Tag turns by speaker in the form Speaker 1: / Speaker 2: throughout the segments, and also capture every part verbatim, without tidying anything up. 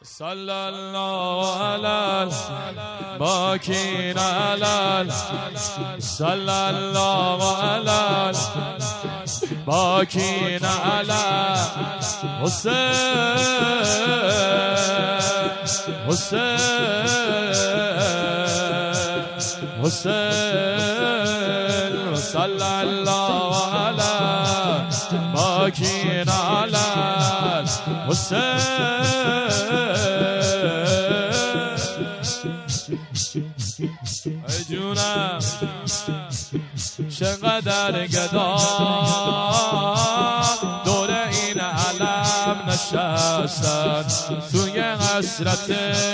Speaker 1: صلی الله علی باکین علی صلی الله علی باکین علی حسین حسین حسین صلی الله علی باکین علی حسین ای جونم چقدر گدا دور این علم نشستن توی حسرت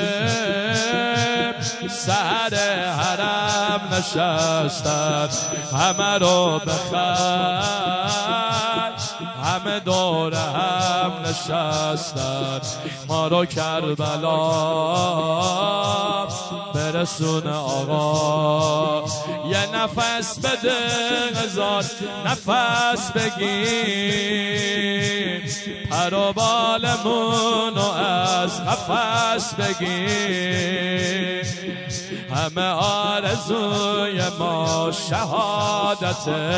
Speaker 1: سر حرم نشستن همه رو بخند همه دور هم نشستن ما رو کربلا برسون آقا یه نفس بده هزار نفس بگیر پر و بالمونو از قفس بگیر همه آرزوی ما شهادته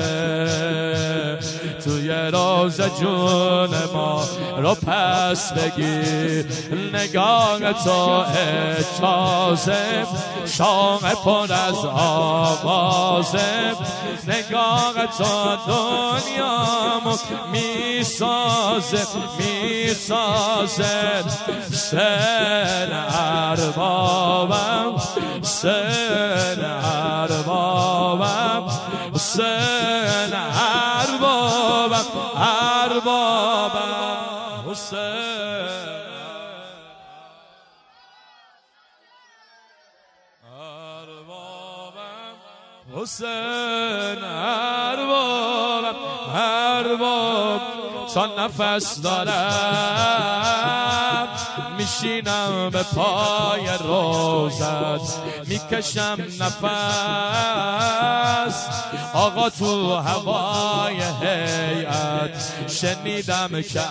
Speaker 1: توی روز جون ما رو پس بگیر نگاه تو اجازه شام پر از آوازه نگاه تو دنیامو میسازه میسازه سن اربابم سن اربابم سن اربابم اربابم حسین اربابم حسین اربابم ارباب تا نفس دارم میشینم به پای روزت میکشم نفس آقا تو هوای هیئت شنیدم که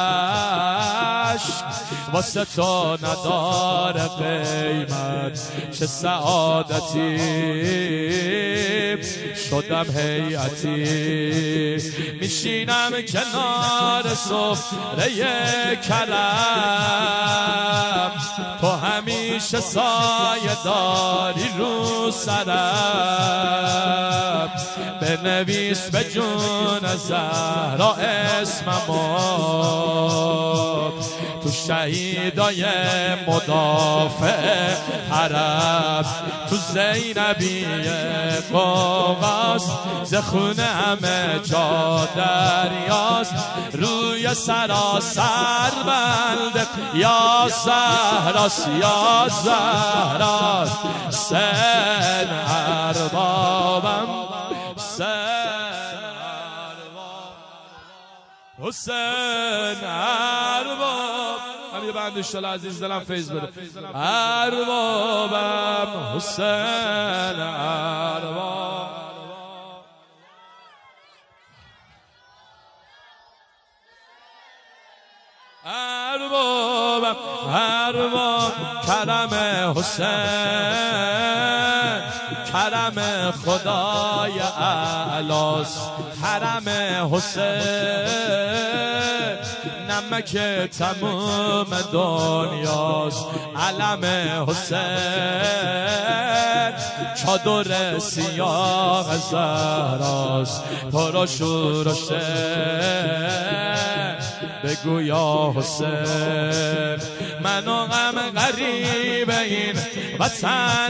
Speaker 1: عشق واسه تو نداره قیمت چه سعادتی شدم هیئتی میشینم کنار سفره کرم تو همیشه سایه داری رو سرم بنویس به جون زهرا اسممو تو شهیدای مدافع حرم تو زینبی قوقاست زخونه همه جا دریاست روی سراسر بلده یا زهراست یا زهراست سن اربابم سن ارباب حسین ارباب هم یه بند اشتاله عزیز دلم فیض بده اربابم حسین ارباب اربابم ارباب کرم حسین کرم خدای اعلاست حرم حسین نمک تموم دنیاست علم حسین چادر سیاه زهراست پر و شور و شعر بگو یا حسین منو غم غریب این وطن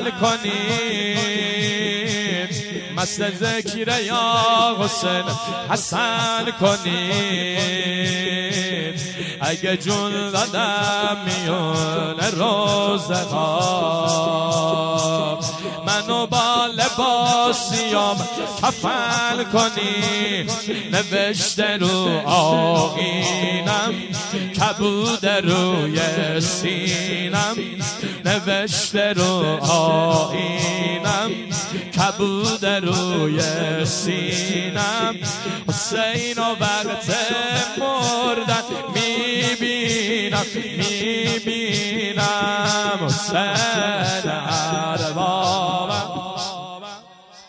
Speaker 1: کنین مست ذکر یا حسین حسن کنین اگه جون دادم میون روزها منو با لباسیام کفن کنی نوشته رو آیینم کبود روی سینم نوشته رو آیینم کبود روی سینم حسین و وقت مردن میبینم میبینم حسین ارباب